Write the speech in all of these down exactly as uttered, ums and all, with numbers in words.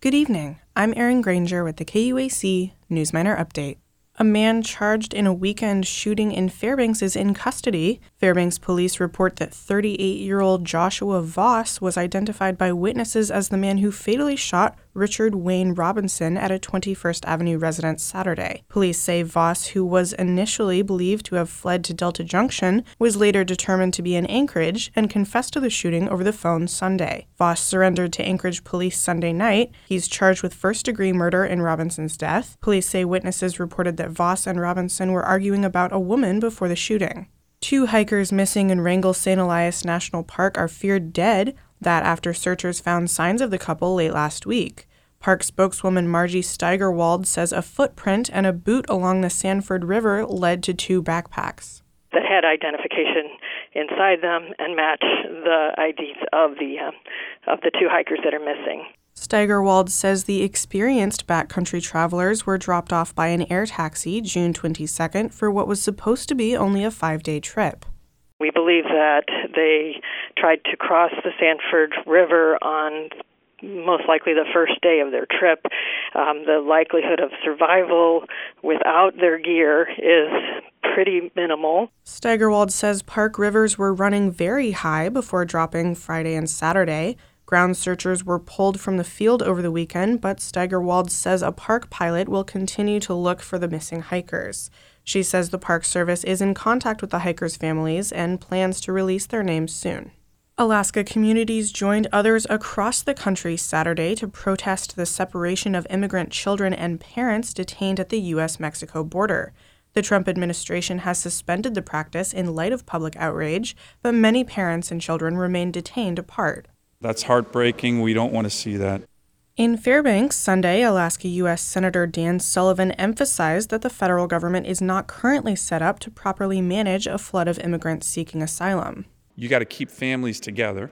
Good evening. I'm Erin Granger with the K U A C Newsminer Update. A man charged in a weekend shooting in Fairbanks is in custody. Fairbanks police report that thirty-eight-year-old Joshua Voss was identified by witnesses as the man who fatally shot Richard Wayne Robinson at a twenty-first Avenue residence Saturday. Police say Voss, who was initially believed to have fled to Delta Junction, was later determined to be in Anchorage and confessed to the shooting over the phone Sunday. Voss surrendered to Anchorage police Sunday night. He's charged with first-degree murder in Robinson's death. Police say witnesses reported that Voss and Robinson were arguing about a woman before the shooting. Two hikers missing in Wrangell Saint Elias National Park are feared dead, that after searchers found signs of the couple late last week. Park spokeswoman Margie Steigerwald says a footprint and a boot along the Sanford River led to two backpacks that had identification inside them and match the I Ds of the uh, of the two hikers that are missing. Steigerwald says the experienced backcountry travelers were dropped off by an air taxi June twenty-second for what was supposed to be only a five-day trip. We believe that they tried to cross the Sanford River on most likely the first day of their trip. Um, the likelihood of survival without their gear is pretty minimal. Steigerwald says Park rivers were running very high before dropping Friday and Saturday. Ground searchers were pulled from the field over the weekend, but Steigerwald says a park pilot will continue to look for the missing hikers. She says the Park Service is in contact with the hikers' families and plans to release their names soon. Alaska communities joined others across the country Saturday to protest the separation of immigrant children and parents detained at the U S Mexico border. The Trump administration has suspended the practice in light of public outrage, but many parents and children remain detained apart. That's heartbreaking. We don't want to see that. In Fairbanks Sunday, Alaska U S Senator Dan Sullivan emphasized that the federal government is not currently set up to properly manage a flood of immigrants seeking asylum. You got to keep families together,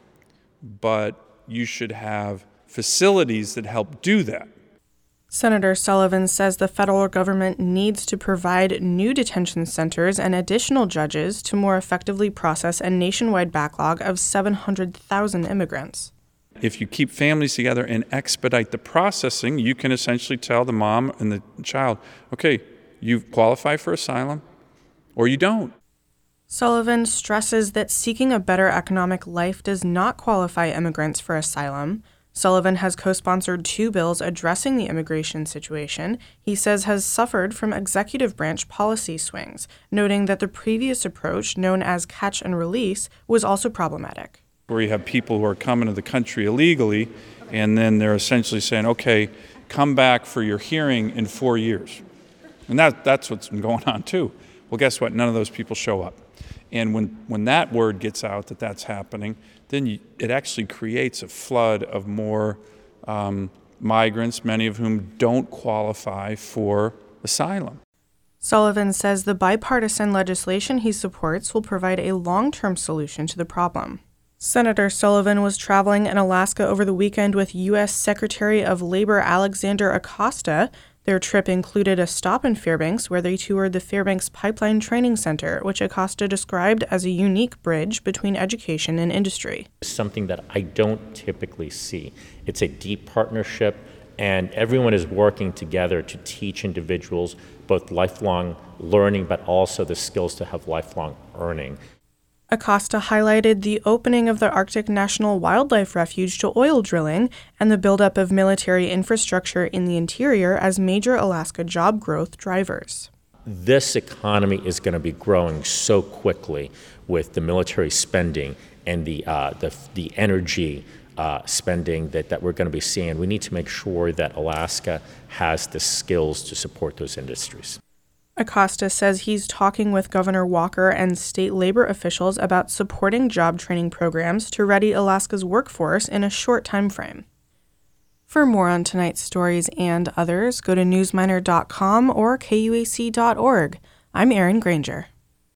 but you should have facilities that help do that. Senator Sullivan says the federal government needs to provide new detention centers and additional judges to more effectively process a nationwide backlog of seven hundred thousand immigrants. If you keep families together and expedite the processing, you can essentially tell the mom and the child, okay, you qualify for asylum or you don't. Sullivan stresses that seeking a better economic life does not qualify immigrants for asylum. Sullivan has co-sponsored two bills addressing the immigration situation he says has suffered from executive branch policy swings, noting that the previous approach, known as catch and release, was also problematic. Where you have people who are coming to the country illegally, and then they're essentially saying, okay, come back for your hearing in four years. And that that's what's been going on too. Well, guess what? None of those people show up. And when, when that word gets out that that's happening, then you, it actually creates a flood of more um, migrants, many of whom don't qualify for asylum. Sullivan says the bipartisan legislation he supports will provide a long-term solution to the problem. Senator Sullivan was traveling in Alaska over the weekend with U S Secretary of Labor Alexander Acosta. Their trip included a stop in Fairbanks where they toured the Fairbanks Pipeline Training Center, which Acosta described as a unique bridge between education and industry. Something that I don't typically see. It's a deep partnership, and everyone is working together to teach individuals both lifelong learning, but also the skills to have lifelong earning. Acosta highlighted the opening of the Arctic National Wildlife Refuge to oil drilling and the buildup of military infrastructure in the interior as major Alaska job growth drivers. This economy is going to be growing so quickly with the military spending and the uh, the, the energy uh, spending that, that we're going to be seeing. We need to make sure that Alaska has the skills to support those industries. Acosta says he's talking with Governor Walker and state labor officials about supporting job training programs to ready Alaska's workforce in a short time frame. For more on tonight's stories and others, go to newsminer dot com or K U A C dot org. I'm Erin Granger.